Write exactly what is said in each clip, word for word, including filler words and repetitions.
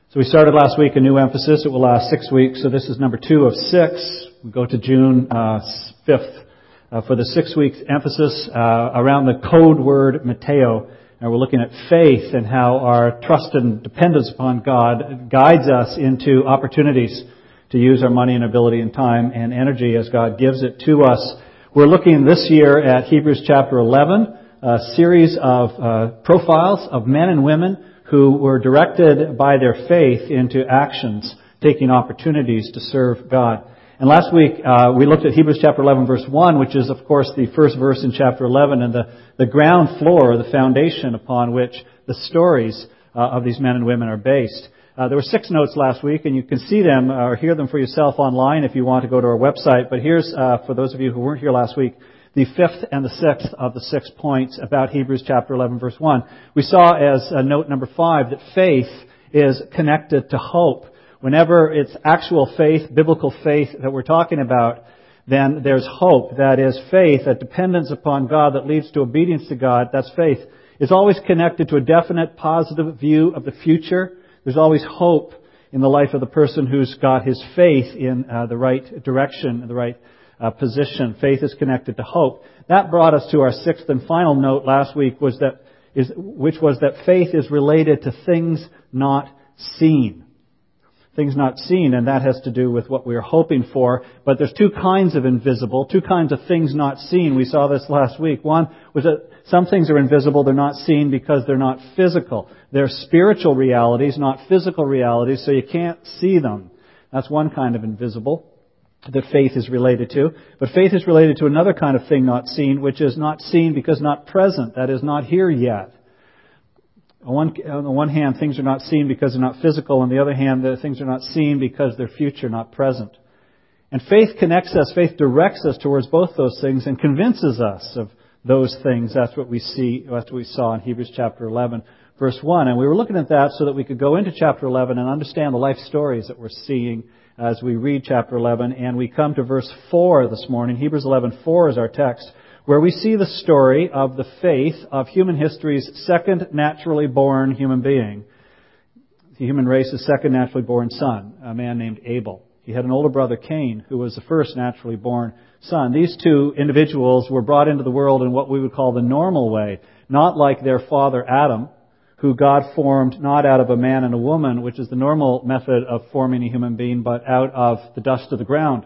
So we started last week a new emphasis. It will last six weeks. So this is number two of six. We go to June uh, fifth uh, for the six weeks emphasis uh, around the code word Mateo. And we're looking at faith and how our trust and dependence upon God guides us into opportunities to use our money and ability and time and energy as God gives it to us. We're looking this year at Hebrews chapter eleven, a series of uh, profiles of men and women who were directed by their faith into actions, taking opportunities to serve God. And last week, uh, we looked at Hebrews chapter eleven, verse one, which is, of course, the first verse in chapter eleven, and the, the ground floor, the foundation upon which the stories uh, of these men and women are based. Uh, there were six notes last week, and you can see them or hear them for yourself online if you want to go to our website. But here's, uh, for those of you who weren't here last week, the fifth and the sixth of the six points about Hebrews chapter eleven, verse one. We saw as uh, note number five that faith is connected to hope. Whenever it's actual faith, biblical faith that we're talking about, then there's hope. That is faith, that dependence upon God that leads to obedience to God, that's faith. It's always connected to a definite positive view of the future. There's always hope in the life of the person who's got his faith in uh, the right direction, the right uh, position. Faith is connected to hope. That brought us to our sixth and final note last week, was that is which was that faith is related to things not seen. Things not seen, and that has to do with what we're hoping for. But there's two kinds of invisible, two kinds of things not seen. We saw this last week. One was that some things are invisible, they're not seen because they're not physical. They're spiritual realities, not physical realities, so you can't see them. That's one kind of invisible that faith is related to. But faith is related to another kind of thing not seen, which is not seen because not present, that is not here yet. On one, on the one hand, things are not seen because they're not physical. On the other hand, the things are not seen because they're future, not present. And faith connects us, faith directs us towards both those things and convinces us of those things. That's what we see, that's what we saw in Hebrews chapter eleven, verse one. And we were looking at that so that we could go into chapter eleven and understand the life stories that we're seeing as we read chapter eleven. And we come to verse four this morning. Hebrews eleven four is our text, where we see the story of the faith of human history's second naturally born human being. The human race's second naturally born son, a man named Abel. He had an older brother, Cain, who was the first naturally born son. These two individuals were brought into the world in what we would call the normal way, not like their father Adam, who God formed not out of a man and a woman, which is the normal method of forming a human being, but out of the dust of the ground.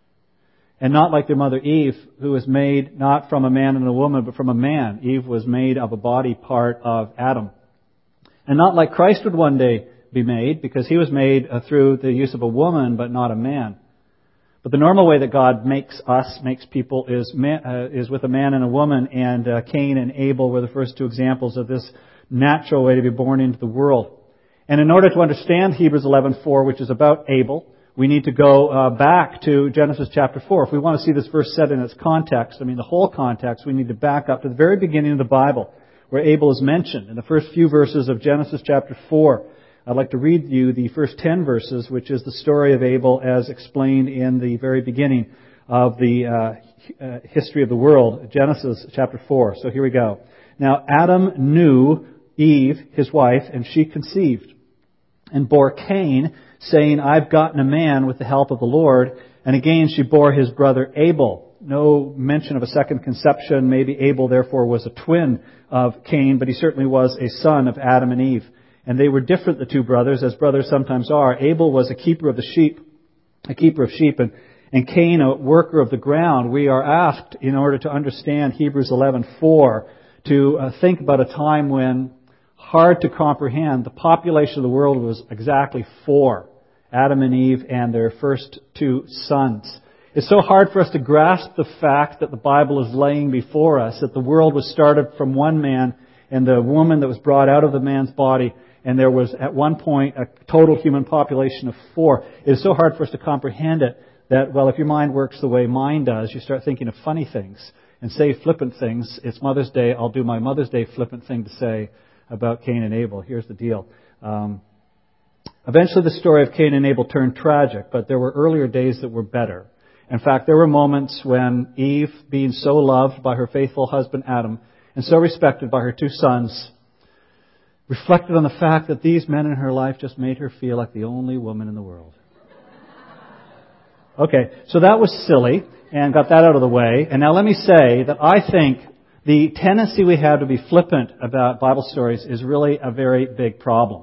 And not like their mother Eve, who was made not from a man and a woman, but from a man. Eve was made of a body part of Adam. And not like Christ would one day be made, because he was made uh, through the use of a woman, but not a man. But the normal way that God makes us, makes people, is man, uh, is with a man and a woman, and uh, Cain and Abel were the first two examples of this natural way to be born into the world. And in order to understand Hebrews eleven four, which is about Abel, we need to go uh, back to Genesis chapter four. If we want to see this verse set in its context, I mean the whole context, we need to back up to the very beginning of the Bible, where Abel is mentioned in the first few verses of Genesis chapter four. I'd like to read you the first ten verses, which is the story of Abel as explained in the very beginning of the uh, uh, history of the world, Genesis chapter four. So here we go. Now Adam knew Eve, his wife, and she conceived and bore Cain, saying, I've gotten a man with the help of the Lord. And again she bore his brother Abel. No mention of a second conception. Maybe Abel therefore was a twin of Cain, but he certainly was a son of Adam and Eve. And they were different, the two brothers, as brothers sometimes are. Abel was a keeper of the sheep, a keeper of sheep, and, and Cain a worker of the ground. We are asked, in order to understand Hebrews eleven four, to uh, think about a time when, hard to comprehend, the population of the world was exactly four. Adam and Eve and their first two sons. It's so hard for us to grasp the fact that the Bible is laying before us, that the world was started from one man and the woman that was brought out of the man's body, and there was at one point a total human population of four. It is so hard for us to comprehend it that, well, if your mind works the way mine does, you start thinking of funny things and say flippant things. It's Mother's Day. I'll do my Mother's Day flippant thing to say about Cain and Abel. Here's the deal. Um, eventually the story of Cain and Abel turned tragic, but there were earlier days that were better. In fact, there were moments when Eve, being so loved by her faithful husband Adam and so respected by her two sons, reflected on the fact that these men in her life just made her feel like the only woman in the world. Okay, so that was silly, and got that out of the way. And now let me say that I think the tendency we have to be flippant about Bible stories is really a very big problem.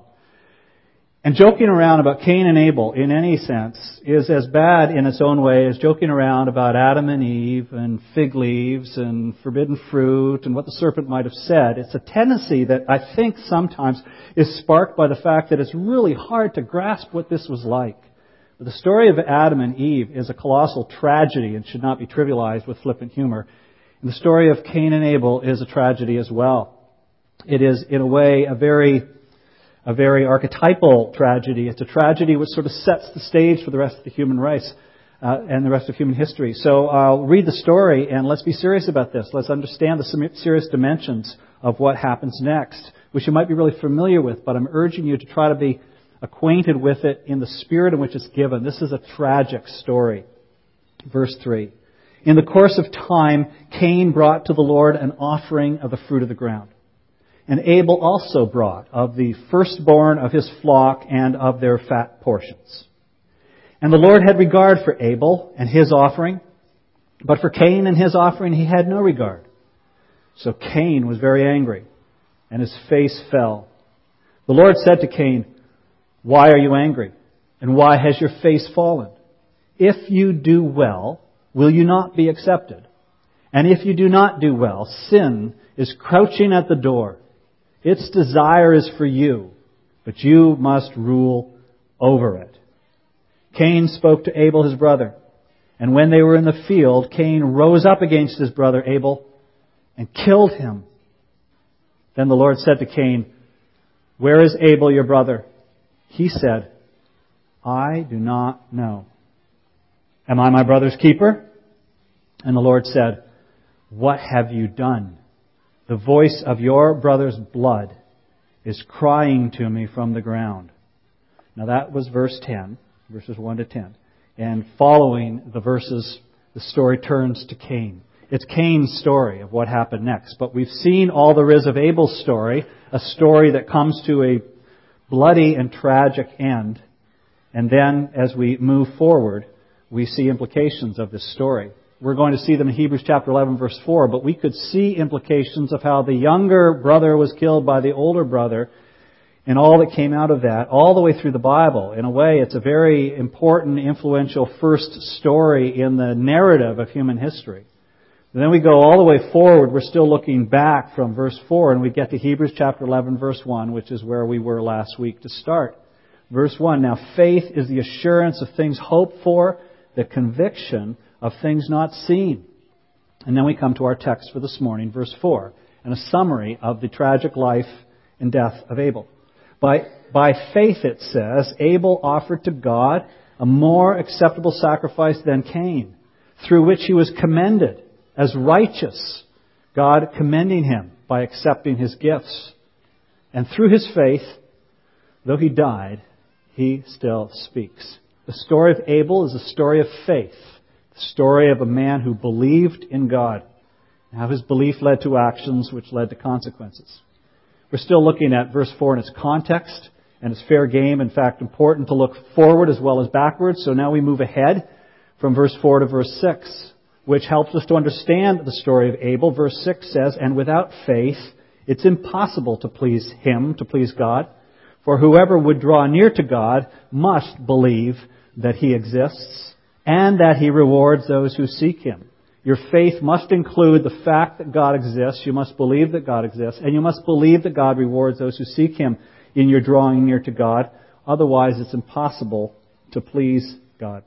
And joking around about Cain and Abel, in any sense, is as bad in its own way as joking around about Adam and Eve and fig leaves and forbidden fruit and what the serpent might have said. It's a tendency that I think sometimes is sparked by the fact that it's really hard to grasp what this was like. But the story of Adam and Eve is a colossal tragedy and should not be trivialized with flippant humor. And the story of Cain and Abel is a tragedy as well. It is, in a way, a very... A very archetypal tragedy. It's a tragedy which sort of sets the stage for the rest of the human race uh, and the rest of human history. So I'll read the story and let's be serious about this. Let's understand the serious dimensions of what happens next, which you might be really familiar with, but I'm urging you to try to be acquainted with it in the spirit in which it's given. This is a tragic story. Verse three. In the course of time, Cain brought to the Lord an offering of the fruit of the ground. And Abel also brought of the firstborn of his flock and of their fat portions. And the Lord had regard for Abel and his offering, but for Cain and his offering he had no regard. So Cain was very angry, and his face fell. The Lord said to Cain, "Why are you angry? And why has your face fallen? If you do well, will you not be accepted? And if you do not do well, sin is crouching at the door. Its desire is for you, but you must rule over it." Cain spoke to Abel his brother, and when they were in the field, Cain rose up against his brother Abel and killed him. Then the Lord said to Cain, "Where is Abel your brother?" He said, "I do not know." "Am I my brother's keeper?" And the Lord said, "What have you done? The voice of your brother's blood is crying to me from the ground." Now that was verse ten, verses one to ten. And following the verses, the story turns to Cain. It's Cain's story of what happened next. But we've seen all there is of Abel's story, a story that comes to a bloody and tragic end. And then as we move forward, we see implications of this story. We're going to see them in Hebrews chapter eleven, verse four, but we could see implications of how the younger brother was killed by the older brother and all that came out of that, all the way through the Bible. In a way, it's a very important, influential first story in the narrative of human history. And then we go all the way forward. We're still looking back from verse four, and we get to Hebrews chapter eleven, verse one, which is where we were last week to start. Verse one, "Now faith is the assurance of things hoped for, the conviction of things not seen." And then we come to our text for this morning, verse four, and a summary of the tragic life and death of Abel. By, by faith, it says, Abel offered to God a more acceptable sacrifice than Cain, through which he was commended as righteous, God commending him by accepting his gifts. And through his faith, though he died, he still speaks. The story of Abel is a story of faith. The story of a man who believed in God, and how his belief led to actions which led to consequences. We're still looking at verse four in its context, and it's fair game, in fact, important to look forward as well as backwards. So now we move ahead from verse four to verse six, which helps us to understand the story of Abel. Verse six says, "And without faith, it's impossible to please Him, to please God. For whoever would draw near to God must believe that He exists, and that He rewards those who seek Him." Your faith must include the fact that God exists. You must believe that God exists. And you must believe that God rewards those who seek Him in your drawing near to God. Otherwise, it's impossible to please God.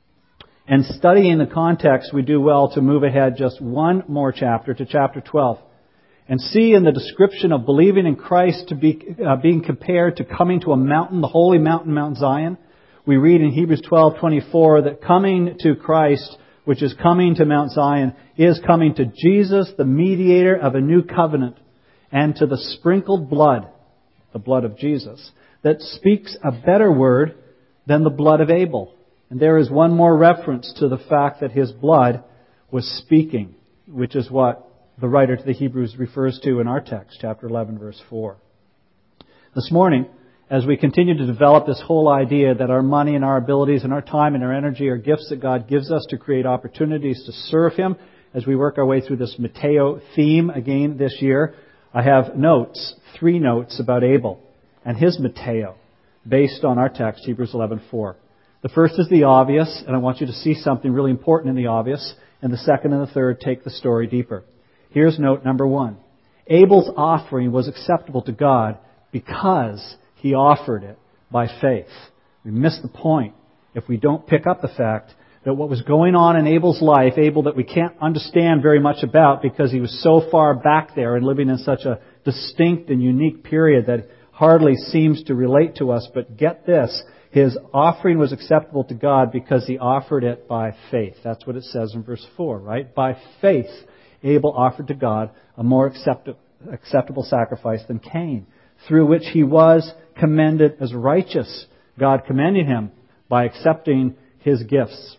And studying the context, we do well to move ahead just one more chapter to chapter twelve. And see in the description of believing in Christ to be uh, being compared to coming to a mountain, the holy mountain, Mount Zion. We read in Hebrews twelve twenty-four that coming to Christ, which is coming to Mount Zion, is coming to Jesus, the mediator of a new covenant, and to the sprinkled blood, the blood of Jesus, that speaks a better word than the blood of Abel. And there is one more reference to the fact that his blood was speaking, which is what the writer to the Hebrews refers to in our text, chapter eleven, verse four. This morning, as we continue to develop this whole idea that our money and our abilities and our time and our energy are gifts that God gives us to create opportunities to serve Him, as we work our way through this Mateo theme again this year, I have notes, three notes about Abel and his Mateo, based on our text, Hebrews eleven four. The first is the obvious, and I want you to see something really important in the obvious. And the second and the third take the story deeper. Here's note number one. Abel's offering was acceptable to God because he offered it by faith. We miss the point if we don't pick up the fact that what was going on in Abel's life, Abel that we can't understand very much about because he was so far back there and living in such a distinct and unique period that hardly seems to relate to us. But get this, his offering was acceptable to God because he offered it by faith. That's what it says in verse four, right? By faith, Abel offered to God a more acceptable, acceptable sacrifice than Cain, through which he was commended as righteous. God commended him by accepting his gifts.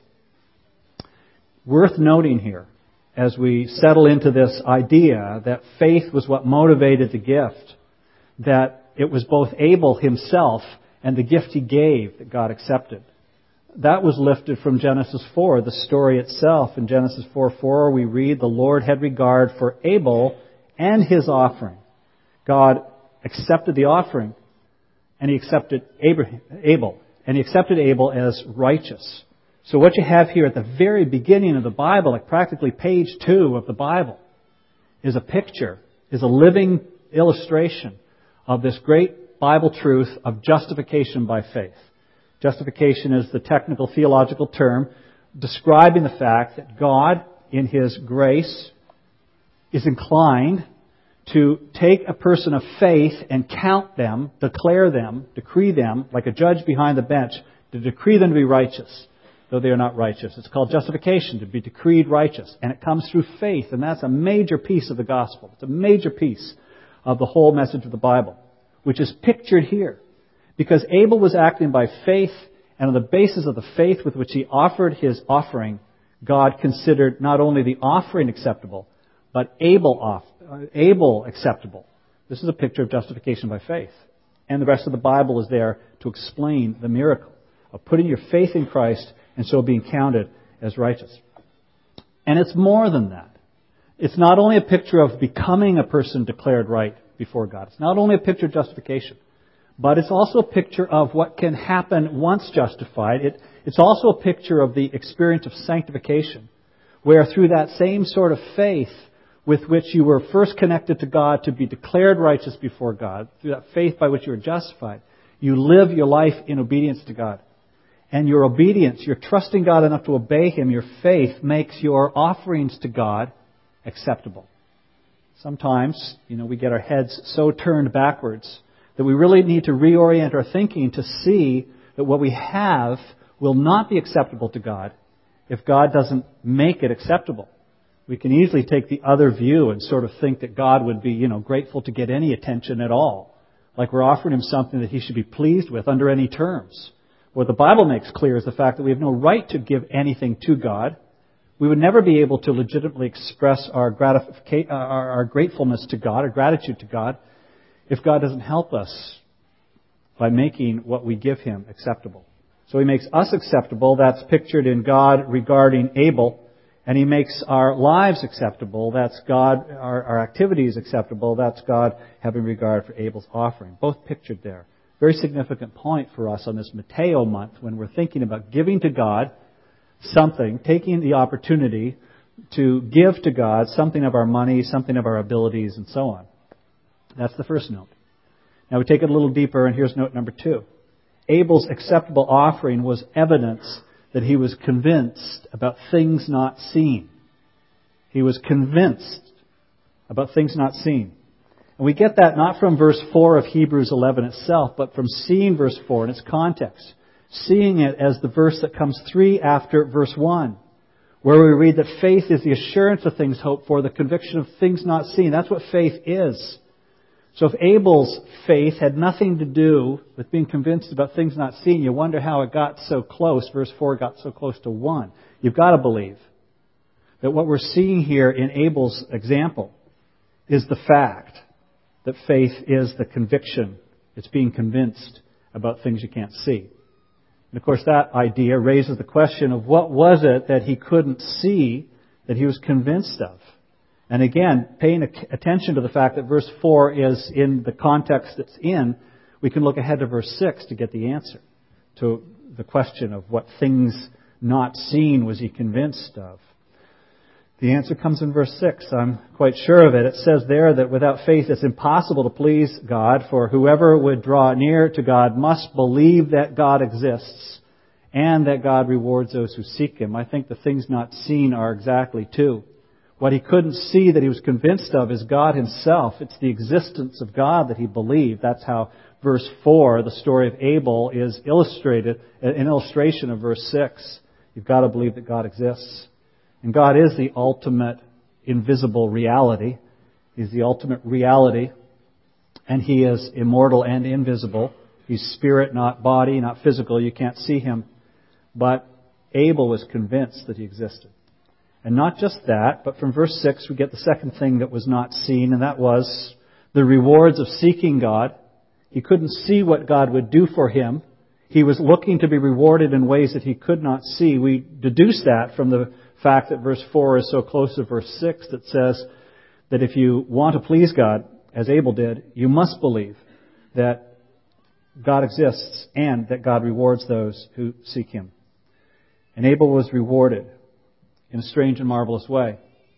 Worth noting here, as we settle into this idea that faith was what motivated the gift, that it was both Abel himself and the gift he gave that God accepted. That was lifted from Genesis four, the story itself. In Genesis four four, we read, the Lord had regard for Abel and his offering. God accepted the offering, and He accepted Abraham, Abel, and He accepted Abel as righteous. So what you have here at the very beginning of the Bible, like practically page two of the Bible, is a picture, is a living illustration of this great Bible truth of justification by faith. Justification is the technical theological term describing the fact that God, in His grace, is inclined to take a person of faith and count them, declare them, decree them, like a judge behind the bench, to decree them to be righteous, though they are not righteous. It's called justification, to be decreed righteous. And it comes through faith, and that's a major piece of the gospel. It's a major piece of the whole message of the Bible, which is pictured here. Because Abel was acting by faith, and on the basis of the faith with which he offered his offering, God considered not only the offering acceptable, but Abel off, uh, Abel acceptable. This is a picture of justification by faith. And the rest of the Bible is there to explain the miracle of putting your faith in Christ and so being counted as righteous. And it's more than that. It's not only a picture of becoming a person declared right before God. It's not only a picture of justification, but it's also a picture of what can happen once justified. It, it's also a picture of the experience of sanctification, where through that same sort of faith with which you were first connected to God to be declared righteous before God, through that faith by which you were justified, you live your life in obedience to God. And your obedience, your trusting God enough to obey Him, your faith makes your offerings to God acceptable. Sometimes, you know, we get our heads so turned backwards that we really need to reorient our thinking to see that what we have will not be acceptable to God if God doesn't make it acceptable. We can easily take the other view and sort of think that God would be, you know, grateful to get any attention at all. Like we're offering Him something that He should be pleased with under any terms. What the Bible makes clear is the fact that we have no right to give anything to God. We would never be able to legitimately express our, gratification, our, our gratefulness to God, our gratitude to God, if God doesn't help us by making what we give Him acceptable. So He makes us acceptable. That's pictured in God regarding Abel. And He makes our lives acceptable. That's God, our, our activities acceptable. That's God having regard for Abel's offering. Both pictured there. Very significant point for us on this Mateo month when we're thinking about giving to God something, taking the opportunity to give to God something of our money, something of our abilities, and so on. That's the first note. Now we take it a little deeper, and here's note number two. Abel's acceptable offering was evidence that he was convinced about things not seen. He was convinced about things not seen. And we get that not from verse four of Hebrews eleven itself, but from seeing verse four in its context. Seeing it as the verse that comes three after verse one, where we read that faith is the assurance of things hoped for, the conviction of things not seen. That's what faith is. So if Abel's faith had nothing to do with being convinced about things not seen, you wonder how it got so close. Verse four got so close to one. You've got to believe that what we're seeing here in Abel's example is the fact that faith is the conviction It's being convinced about things you can't see. And of course, that idea raises the question of what was it that he couldn't see that he was convinced of? And again, paying attention to the fact that verse four is in the context it's in, we can look ahead to verse six to get the answer to the question of what things not seen was he convinced of. The answer comes in verse six. I'm quite sure of it. It says there that without faith it's impossible to please God, for whoever would draw near to God must believe that God exists and that God rewards those who seek Him. I think the things not seen are exactly two. What he couldn't see that he was convinced of is God Himself. It's the existence of God that he believed. That's how verse four, the story of Abel, is illustrated, an illustration of verse six. You've got to believe that God exists. And God is the ultimate invisible reality. He's the ultimate reality. And He is immortal and invisible. He's spirit, not body, not physical. You can't see Him. But Abel was convinced that He existed. And not just that, but from verse six we get the second thing that was not seen, and that was the rewards of seeking God. He couldn't see what God would do for him. He was looking to be rewarded in ways that he could not see. We deduce that from the fact that verse four is so close to verse six that says that if you want to please God, as Abel did, you must believe that God exists and that God rewards those who seek Him. And Abel was rewarded in a strange and marvelous way.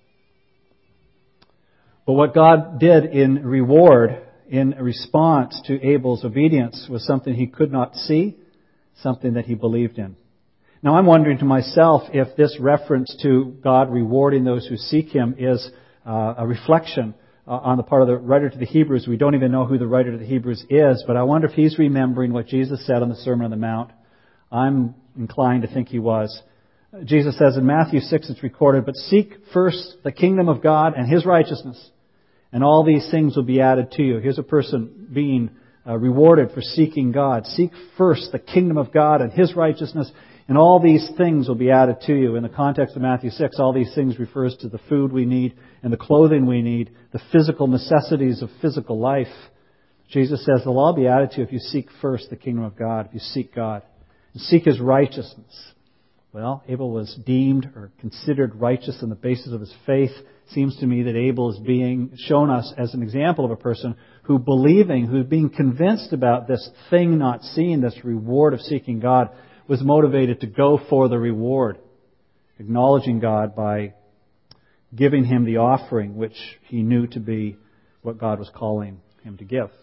But what God did in reward, in response to Abel's obedience, was something he could not see, something that he believed in. Now I'm wondering to myself if this reference to God rewarding those who seek Him is uh, a reflection uh, on the part of the writer to the Hebrews. We don't even know who the writer to the Hebrews is, but I wonder if he's remembering what Jesus said on the Sermon on the Mount. I'm inclined to think he was. Jesus says in Matthew six, it's recorded, "But seek first the kingdom of God and His righteousness, and all these things will be added to you." Here's a person being uh, rewarded for seeking God. Seek first the kingdom of God and His righteousness, and all these things will be added to you. In the context of Matthew six, all these things refers to the food we need and the clothing we need, the physical necessities of physical life. Jesus says they'll all be added to you if you seek first the kingdom of God, if you seek God, and seek His righteousness. Well, Abel was deemed or considered righteous on the basis of his faith. It seems to me that Abel is being shown us as an example of a person who believing, who being convinced about this thing not seen, this reward of seeking God, was motivated to go for the reward, acknowledging God by giving Him the offering which he knew to be what God was calling him to give.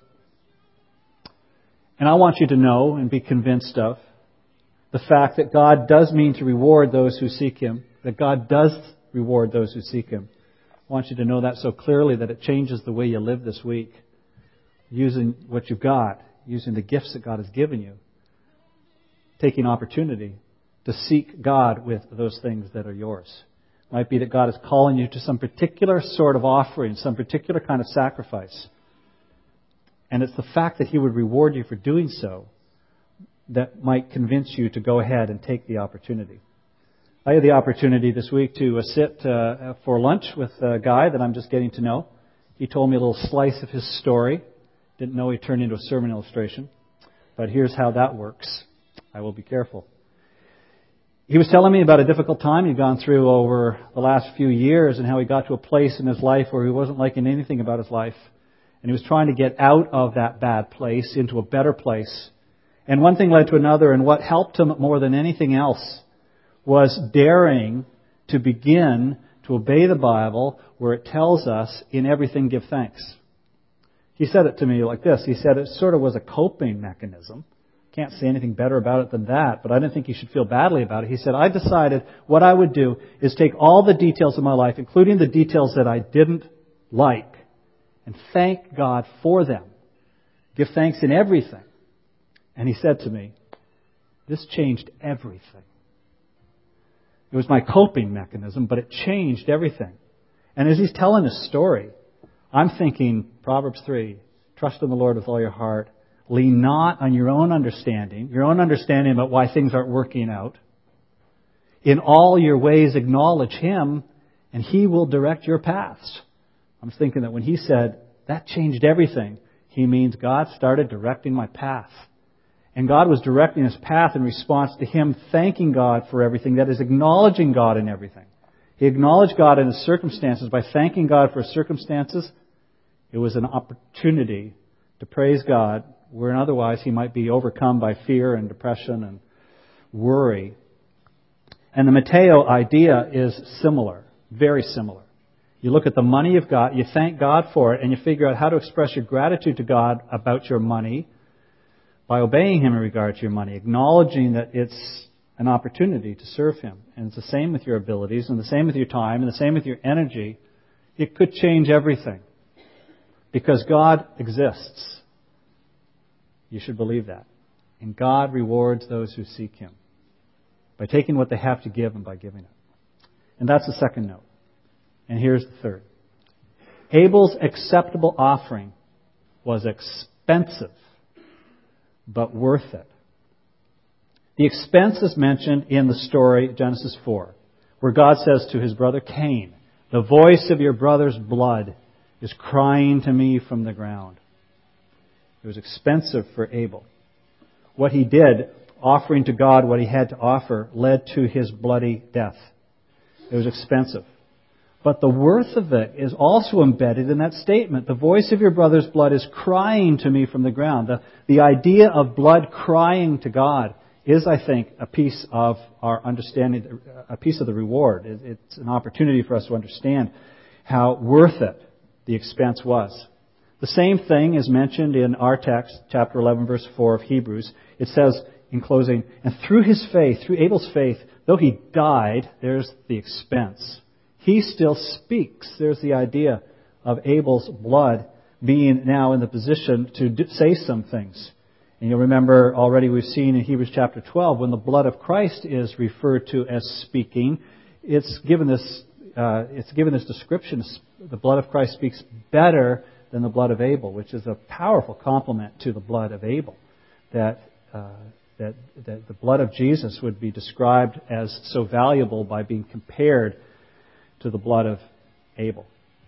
And I want you to know and be convinced of the fact that God does mean to reward those who seek Him, that God does reward those who seek Him. I want you to know that so clearly that it changes the way you live this week, using what you've got, using the gifts that God has given you, taking opportunity to seek God with those things that are yours. It might be that God is calling you to some particular sort of offering, some particular kind of sacrifice. And it's the fact that He would reward you for doing so that might convince you to go ahead and take the opportunity. I had the opportunity this week to uh, sit uh, for lunch with a guy that I'm just getting to know. He told me a little slice of his story. Didn't know he turned into a sermon illustration. But here's how that works. I will be careful. He was telling me about a difficult time he'd gone through over the last few years and how he got to a place in his life where he wasn't liking anything about his life. And he was trying to get out of that bad place into a better place. And one thing led to another, and what helped him more than anything else was daring to begin to obey the Bible where it tells us, in everything give thanks. He said it to me like this. He said it sort of was a coping mechanism. Can't say anything better about it than that, but I didn't think you should feel badly about it. He said, I decided what I would do is take all the details of my life, including the details that I didn't like, and thank God for them. Give thanks in everything. And he said to me, this changed everything. It was my coping mechanism, but it changed everything. And as he's telling his story, I'm thinking, Proverbs three, trust in the Lord with all your heart. Lean not on your own understanding, your own understanding about why things aren't working out. In all your ways acknowledge Him, and He will direct your paths. I'm thinking that when he said, that changed everything, He means God started directing my path. And God was directing his path in response to him thanking God for everything. That is, acknowledging God in everything. He acknowledged God in his circumstances by thanking God for his circumstances. It was an opportunity to praise God, where otherwise he might be overcome by fear and depression and worry. And the Mateo idea is similar, very similar. You look at the money you've got, you thank God for it, and you figure out how to express your gratitude to God about your money by obeying him in regard to your money, acknowledging that it's an opportunity to serve him. And it's the same with your abilities, and the same with your time, and the same with your energy. It could change everything. Because God exists. You should believe that. And God rewards those who seek him by taking what they have to give and by giving it. And that's the second note. And here's the third. Abel's acceptable offering was expensive, but worth it. The expense is mentioned in the story, Genesis four, where God says to his brother Cain, "The voice of your brother's blood is crying to me from the ground." It was expensive for Abel. What he did, offering to God what he had to offer, led to his bloody death. It was expensive. But the worth of it is also embedded in that statement. The voice of your brother's blood is crying to me from the ground. The, the idea of blood crying to God is, I think, a piece of our understanding, a piece of the reward. It, it's an opportunity for us to understand how worth it the expense was. The same thing is mentioned in our text, chapter eleven, verse four of Hebrews. It says, in closing, "And through his faith, through Abel's faith, though he died," there's the expense, "he still speaks." There's the idea of Abel's blood being now in the position to do, say some things. And you'll remember already we've seen in Hebrews chapter twelve, when the blood of Christ is referred to as speaking, it's given this, uh, it's given this description. The blood of Christ speaks better than the blood of Abel, which is a powerful compliment to the blood of Abel. That, uh, that, that the blood of Jesus would be described as so valuable by being compared to the blood of Abel.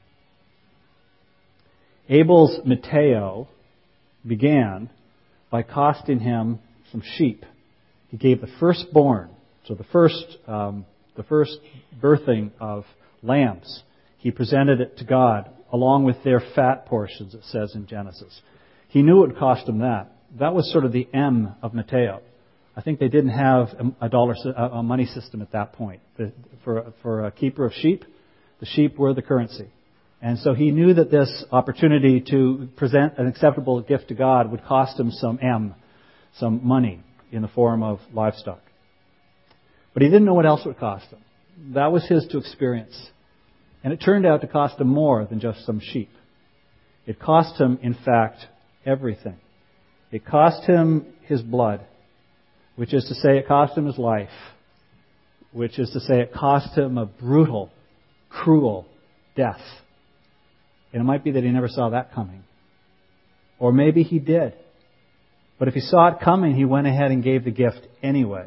Abel's Mateo began by costing him some sheep. He gave the firstborn, so the first, um, the first birthing of lambs. He presented it to God along with their fat portions, it says in Genesis. He knew it would cost him that. That was sort of the M of Mateo. I think they didn't have a dollar, a money system at that point. For, for a keeper of sheep, the sheep were the currency. And so he knew that this opportunity to present an acceptable gift to God would cost him some M, some money in the form of livestock. But he didn't know what else it would cost him. That was his to experience. And it turned out to cost him more than just some sheep. It cost him, in fact, everything. It cost him his blood, which is to say it cost him his life, which is to say it cost him a brutal, cruel death. And it might be that he never saw that coming. Or maybe he did. But if he saw it coming, he went ahead and gave the gift anyway.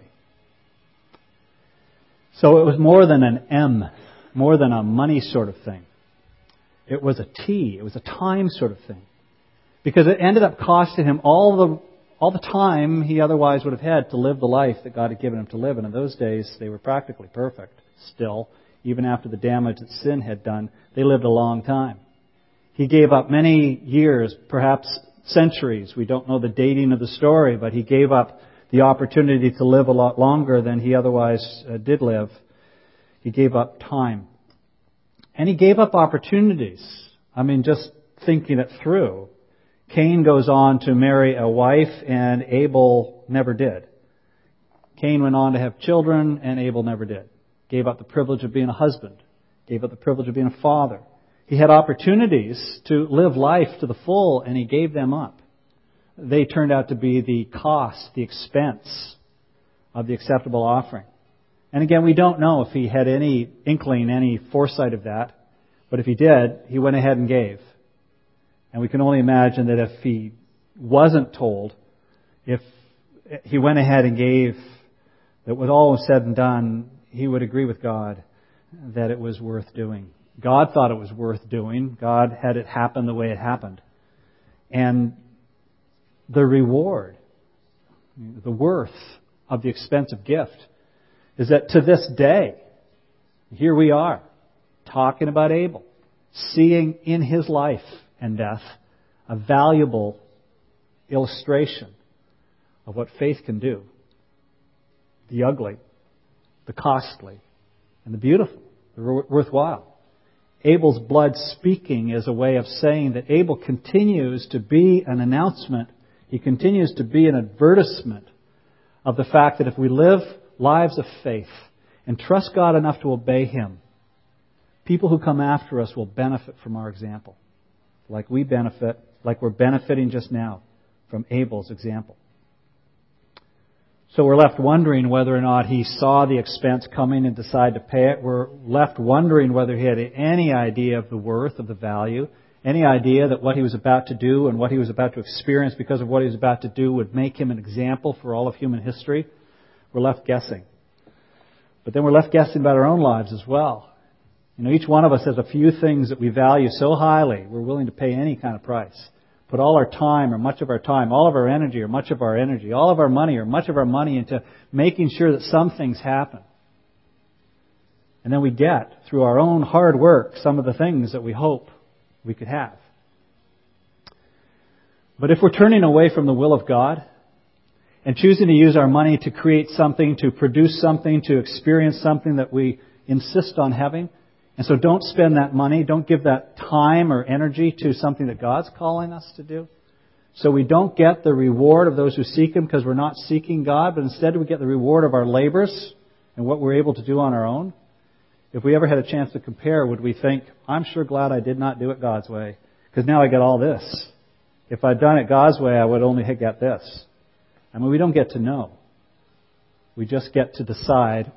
So it was more than an M, more than a money sort of thing. It was a T, it was a time sort of thing. Because it ended up costing him all the all the time he otherwise would have had to live the life that God had given him to live. And in those days, they were practically perfect still. Even after the damage that sin had done, they lived a long time. He gave up many years, perhaps centuries. We don't know the dating of the story, but he gave up the opportunity to live a lot longer than he otherwise uh, did live. He gave up time. And he gave up opportunities. I mean, just thinking it through. Cain goes on to marry a wife, and Abel never did. Cain went on to have children, and Abel never did. Gave up the privilege of being a husband. Gave up the privilege of being a father. He had opportunities to live life to the full, and he gave them up. They turned out to be the cost, the expense of the acceptable offering. And again, we don't know if he had any inkling, any foresight of that. But if he did, he went ahead and gave. And we can only imagine that if he wasn't told, if he went ahead and gave, that when all was said and done, he would agree with God that it was worth doing. God thought it was worth doing. God had it happen the way it happened. And the reward, the worth of the expensive gift is that to this day, here we are, talking about Abel, seeing in his life and death a valuable illustration of what faith can do. The ugly, the costly, and the beautiful, the worthwhile. Abel's blood speaking is a way of saying that Abel continues to be an announcement. He continues to be an advertisement of the fact that if we live lives of faith and trust God enough to obey Him, people who come after us will benefit from our example, like we benefit, like we're benefiting just now from Abel's example. So we're left wondering whether or not he saw the expense coming and decided to pay it. We're left wondering whether he had any idea of the worth, of the value, any idea that what he was about to do and what he was about to experience because of what he was about to do would make him an example for all of human history. We're left guessing. But then we're left guessing about our own lives as well. You know, each one of us has a few things that we value so highly, we're willing to pay any kind of price. Put all our time or much of our time, all of our energy or much of our energy, all of our money or much of our money into making sure that some things happen. And then we get, through our own hard work, some of the things that we hope we could have. But if we're turning away from the will of God and choosing to use our money to create something, to produce something, to experience something that we insist on having, and so don't spend that money, don't give that time or energy to something that God's calling us to do. So we don't get the reward of those who seek Him because we're not seeking God, but instead we get the reward of our labors and what we're able to do on our own. If we ever had a chance to compare, would we think, I'm sure glad I did not do it God's way because now I get all this. If I'd done it God's way, I would only get this. I mean, we don't get to know. We just get to decide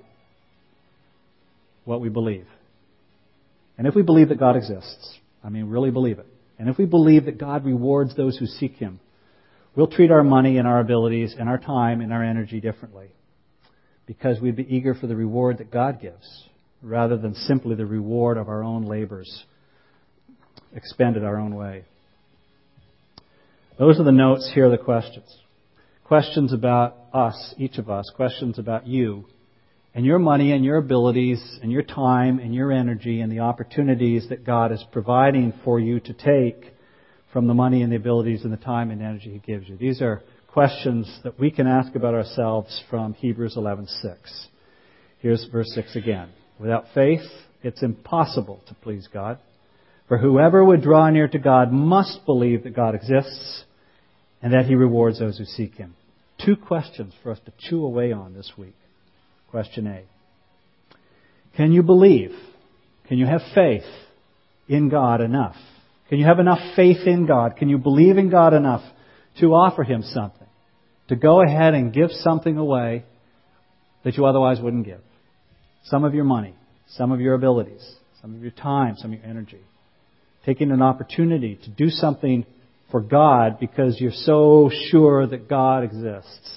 what we believe. And if we believe that God exists, I mean, really believe it, and if we believe that God rewards those who seek Him, we'll treat our money and our abilities and our time and our energy differently because we'd be eager for the reward that God gives rather than simply the reward of our own labors expended our own way. Those are the notes. Here are the questions. Questions about us, each of us. Questions about you. And your money and your abilities and your time and your energy and the opportunities that God is providing for you to take from the money and the abilities and the time and energy He gives you. These are questions that we can ask about ourselves from Hebrews eleven six. Here's verse six again. Without faith, it's impossible to please God. For whoever would draw near to God must believe that God exists and that He rewards those who seek Him. Two questions for us to chew away on this week. Question A. Can you believe? Can you have faith in God enough? Can you have enough faith in God? Can you believe in God enough to offer Him something? To go ahead and give something away that you otherwise wouldn't give? Some of your money, some of your abilities, some of your time, some of your energy. Taking an opportunity to do something for God because you're so sure that God exists.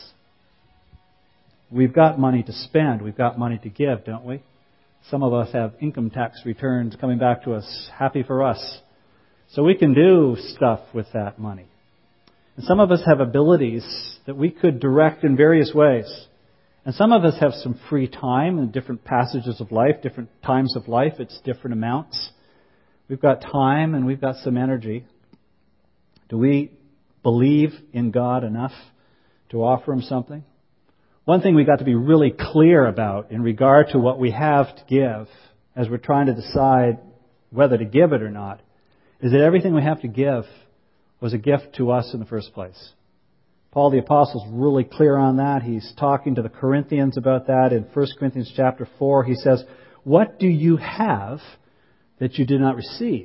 We've got money to spend. We've got money to give, don't we? Some of us have income tax returns coming back to us. Happy for us. So we can do stuff with that money. And some of us have abilities that we could direct in various ways. And some of us have some free time in different passages of life, different times of life. It's different amounts. We've got time and we've got some energy. Do we believe in God enough to offer Him something? One thing we've got to be really clear about in regard to what we have to give as we're trying to decide whether to give it or not is that everything we have to give was a gift to us in the first place. Paul the Apostle is really clear on that. He's talking to the Corinthians about that in First Corinthians chapter four. He says, what do you have that you did not receive?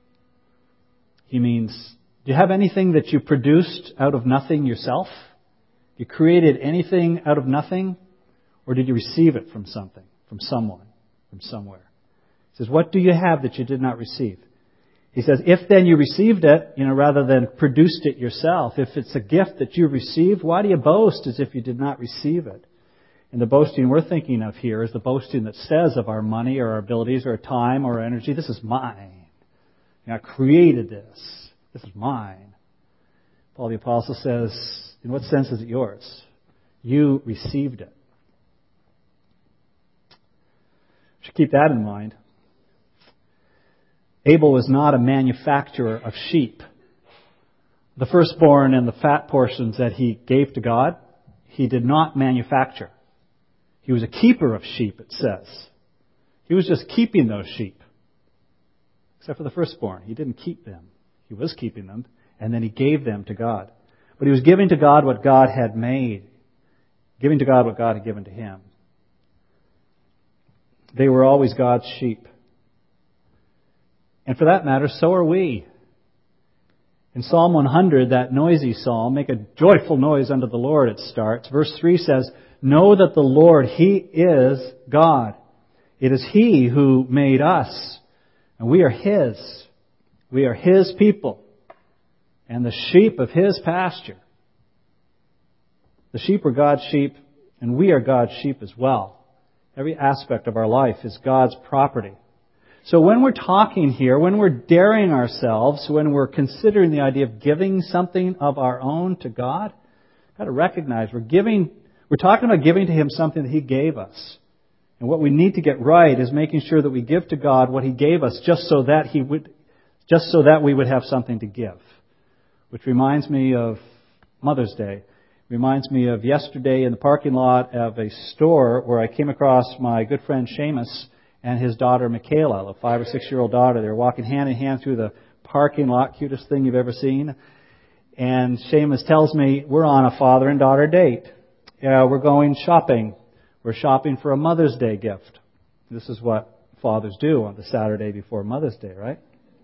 He means, do you have anything that you produced out of nothing yourself? You created anything out of nothing? Or did you receive it from something, from someone, from somewhere? He says, what do you have that you did not receive? He says, if then you received it, you know, rather than produced it yourself, if it's a gift that you received, why do you boast as if you did not receive it? And the boasting we're thinking of here is the boasting that says of our money or our abilities or our time or our energy, this is mine. You know, I created this. This is mine. Paul the Apostle says, in what sense is it yours? You received it. You should keep that in mind. Abel was not a manufacturer of sheep. The firstborn and the fat portions that he gave to God, he did not manufacture. He was a keeper of sheep, it says. He was just keeping those sheep. Except for the firstborn. He didn't keep them. He was keeping them, and then he gave them to God. But he was giving to God what God had made. Giving to God what God had given to him. They were always God's sheep. And for that matter, so are we. In Psalm one hundred, that noisy psalm, make a joyful noise unto the Lord, it starts. Verse three says, know that the Lord, He is God. It is He who made us, and we are His. We are His people, and the sheep of His pasture. The sheep are God's sheep, and we are God's sheep as well. Every aspect of our life is God's property. So when we're talking here, when we're daring ourselves, when we're considering the idea of giving something of our own to God, we've got to recognize we're giving, we're talking about giving to Him something that He gave us. And what we need to get right is making sure that we give to God what He gave us just so that He would, just so that we would have something to give. Which reminds me of Mother's Day. Reminds me of yesterday in the parking lot of a store where I came across my good friend Seamus and his daughter Michaela, a five or six year old daughter. They were walking hand in hand through the parking lot, cutest thing you've ever seen. And Seamus tells me, we're on a father and daughter date. Yeah, we're going shopping. We're shopping for a Mother's Day gift. This is what fathers do on the Saturday before Mother's Day, right?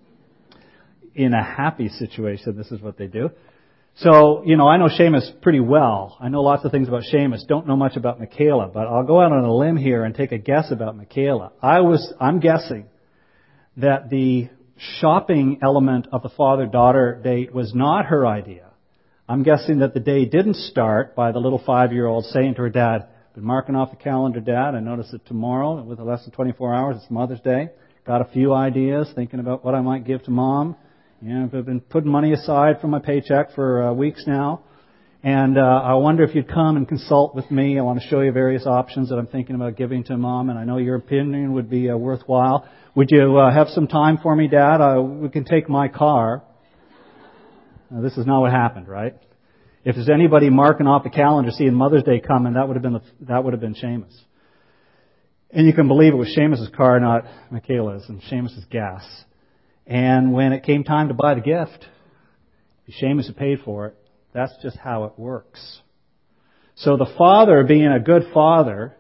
In a happy situation, this is what they do. So, you know, I know Seamus pretty well. I know lots of things about Seamus. Don't know much about Michaela, but I'll go out on a limb here and take a guess about Michaela. I was, I'm guessing that the shopping element of the father-daughter date was not her idea. I'm guessing that the day didn't start by the little five-year-old saying to her dad, been marking off the calendar, Dad. I noticed that tomorrow, with less than twenty-four hours, it's Mother's Day. Got a few ideas, thinking about what I might give to Mom. You know, I've been putting money aside from my paycheck for uh, weeks now. And uh, I wonder if you'd come and consult with me. I want to show you various options that I'm thinking about giving to Mom, and I know your opinion would be uh, worthwhile. Would you uh, have some time for me, Dad? Uh, we can take my car. Now, this is not what happened, right? If there's anybody marking off the calendar seeing Mother's Day coming, that would have been the, that would have been Seamus. And you can believe it was Seamus' car, not Michaela's, and Seamus' gas. And when it came time to buy the gift, Seamus had paid for it. That's just how it works. So the father, being a good father,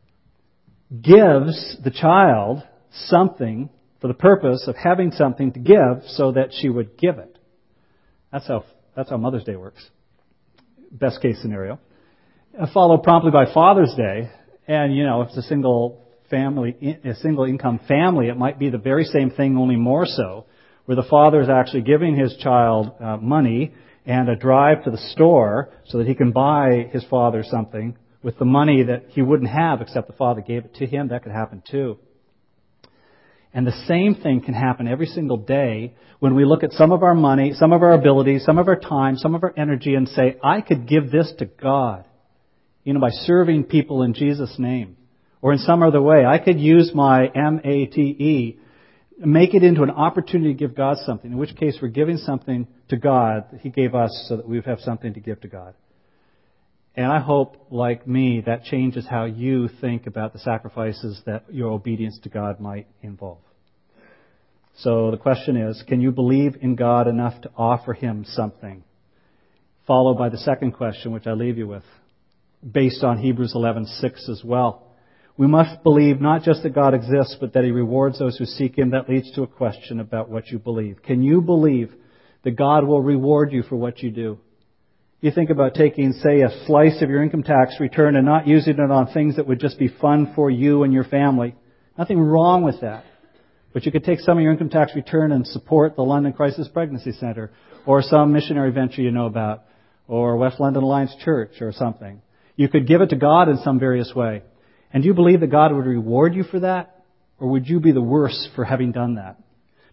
gives the child something for the purpose of having something to give so that she would give it. That's how, that's how Mother's Day works. Best case scenario. Followed promptly by Father's Day. And, you know, if it's a single family, a single income family, it might be the very same thing, only more so, where the father is actually giving his child uh, money and a drive to the store so that he can buy his father something with the money that he wouldn't have except the father gave it to him. That could happen too. And the same thing can happen every single day when we look at some of our money, some of our abilities, some of our time, some of our energy and say, I could give this to God, you know, by serving people in Jesus' name. Or in some other way, I could use my M A T E, make it into an opportunity to give God something, in which case we're giving something to God that He gave us so that we would have something to give to God. And I hope, like me, that changes how you think about the sacrifices that your obedience to God might involve. So the question is, can you believe in God enough to offer Him something? Followed by the second question, which I leave you with, based on Hebrews eleven six as well. We must believe not just that God exists, but that He rewards those who seek Him. That leads to a question about what you believe. Can you believe that God will reward you for what you do? You think about taking, say, a slice of your income tax return and not using it on things that would just be fun for you and your family. Nothing wrong with that. But you could take some of your income tax return and support the London Crisis Pregnancy Center or some missionary venture you know about or West London Alliance Church or something. You could give it to God in some various way. And do you believe that God would reward you for that? Or would you be the worse for having done that?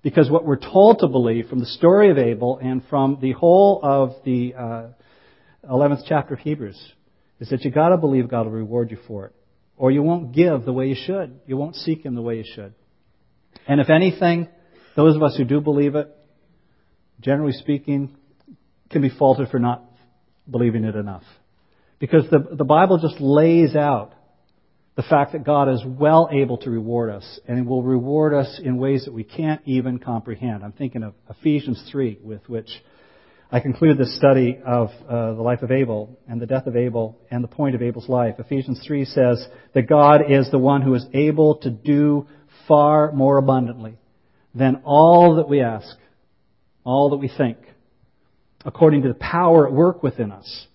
Because what we're told to believe from the story of Abel and from the whole of the uh, eleventh chapter of Hebrews is that you got to believe God will reward you for it. Or you won't give the way you should. You won't seek Him the way you should. And if anything, those of us who do believe it, generally speaking, can be faulted for not believing it enough. Because the, the Bible just lays out the fact that God is well able to reward us, and He will reward us in ways that we can't even comprehend. I'm thinking of Ephesians three, with which I concluded this study of uh, the life of Abel and the death of Abel and the point of Abel's life. Ephesians three says that God is the one who is able to do far more abundantly than all that we ask, all that we think, according to the power at work within us.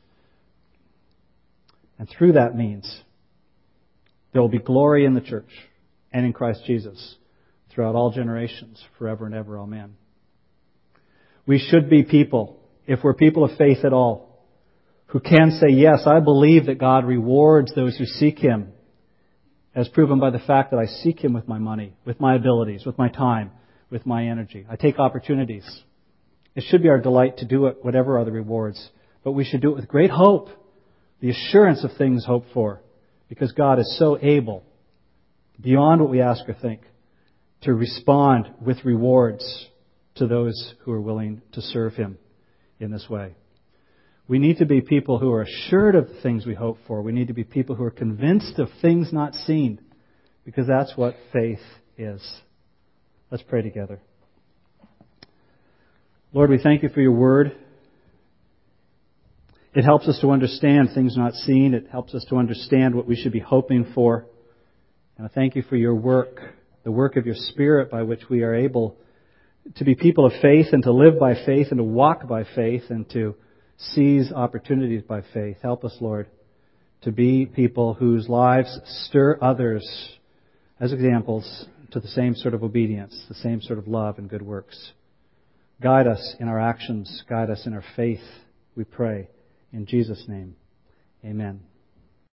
And through that means there will be glory in the church and in Christ Jesus throughout all generations, forever and ever. Amen. We should be people, if we're people of faith at all, who can say, yes, I believe that God rewards those who seek Him, as proven by the fact that I seek Him with my money, with my abilities, with my time, with my energy. I take opportunities. It should be our delight to do it, whatever are the rewards. But we should do it with great hope, the assurance of things hoped for, because God is so able, beyond what we ask or think, to respond with rewards to those who are willing to serve Him in this way. We need to be people who are assured of the things we hope for. We need to be people who are convinced of things not seen, because that's what faith is. Let's pray together. Lord, we thank You for Your Word. It helps us to understand things not seen. It helps us to understand what we should be hoping for. And I thank You for Your work, the work of Your Spirit by which we are able to be people of faith and to live by faith and to walk by faith and to seize opportunities by faith. Help us, Lord, to be people whose lives stir others as examples to the same sort of obedience, the same sort of love and good works. Guide us in our actions. Guide us in our faith, we pray. In Jesus' name, amen.